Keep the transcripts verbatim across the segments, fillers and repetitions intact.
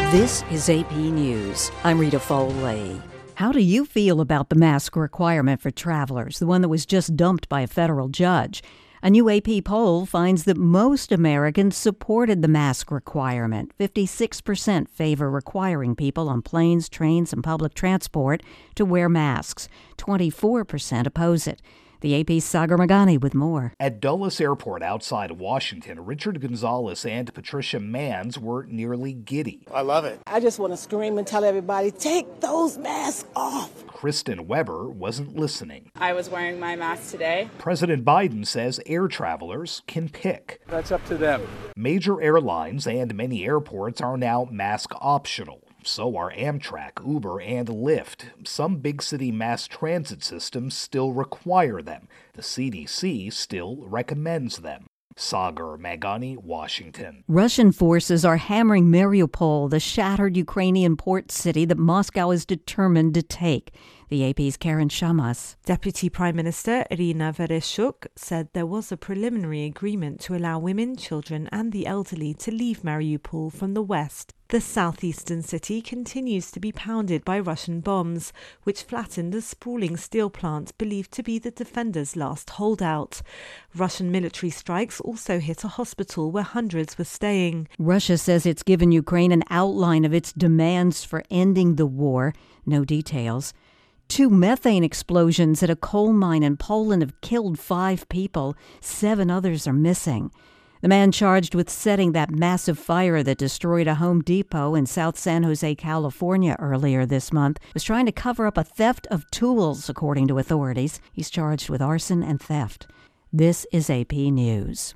This is A P News. I'm Rita Foley. How do you feel about the mask requirement for travelers, the one that was just dumped by a federal judge? A new A P poll finds that most Americans supported the mask requirement. fifty-six percent favor requiring people on planes, trains, and public transport to wear masks. twenty-four percent oppose it. The A P's Sagar Meghani with more. At Dulles Airport outside Washington, Richard Gonzalez and Patricia Manns were nearly giddy. I love it. I just want to scream and tell everybody, take those masks off. Kristen Weber wasn't listening. I was wearing my mask today. President Biden says air travelers can pick. That's up to them. Major airlines and many airports are now mask optional. So are Amtrak, Uber, and Lyft. Some big city mass transit systems still require them. The C D C still recommends them. Sagar Meghani, Washington. Russian forces are hammering Mariupol, the shattered Ukrainian port city that Moscow is determined to take. The A P's Karen Shamas. Deputy Prime Minister Irina Vereshchuk said there was a preliminary agreement to allow women, children and the elderly to leave Mariupol from the west. The southeastern city continues to be pounded by Russian bombs, which flattened a sprawling steel plant believed to be the defenders' last holdout. Russian military strikes also hit a hospital where hundreds were staying. Russia says it's given Ukraine an outline of its demands for ending the war. No details. Two methane explosions at a coal mine in Poland have killed five people. Seven others are missing. The man charged with setting that massive fire that destroyed a Home Depot in South San Jose, California earlier this month was trying to cover up a theft of tools, according to authorities. He's charged with arson and theft. This is A P News.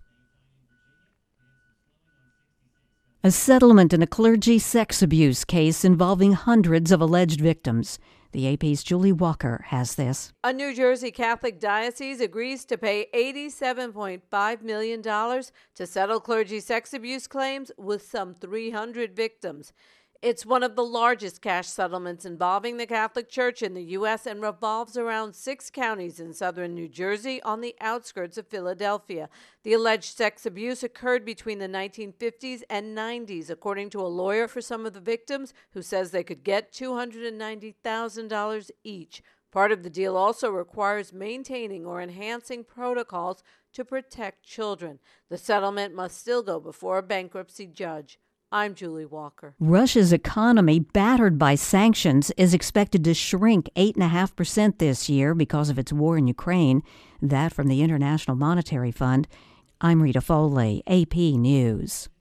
A settlement in a clergy sex abuse case involving hundreds of alleged victims. The A P's Julie Walker has this. A New Jersey Catholic diocese agrees to pay eighty-seven point five million dollars to settle clergy sex abuse claims with some three hundred victims. It's one of the largest cash settlements involving the Catholic Church in the U S and revolves around six counties in southern New Jersey on the outskirts of Philadelphia. The alleged sex abuse occurred between the nineteen fifties and nineties, according to a lawyer for some of the victims, who says they could get two hundred ninety thousand dollars each. Part of the deal also requires maintaining or enhancing protocols to protect children. The settlement must still go before a bankruptcy judge. I'm Julie Walker. Russia's economy, battered by sanctions, is expected to shrink eight point five percent this year because of its war in Ukraine. That from the International Monetary Fund. I'm Rita Foley, A P News.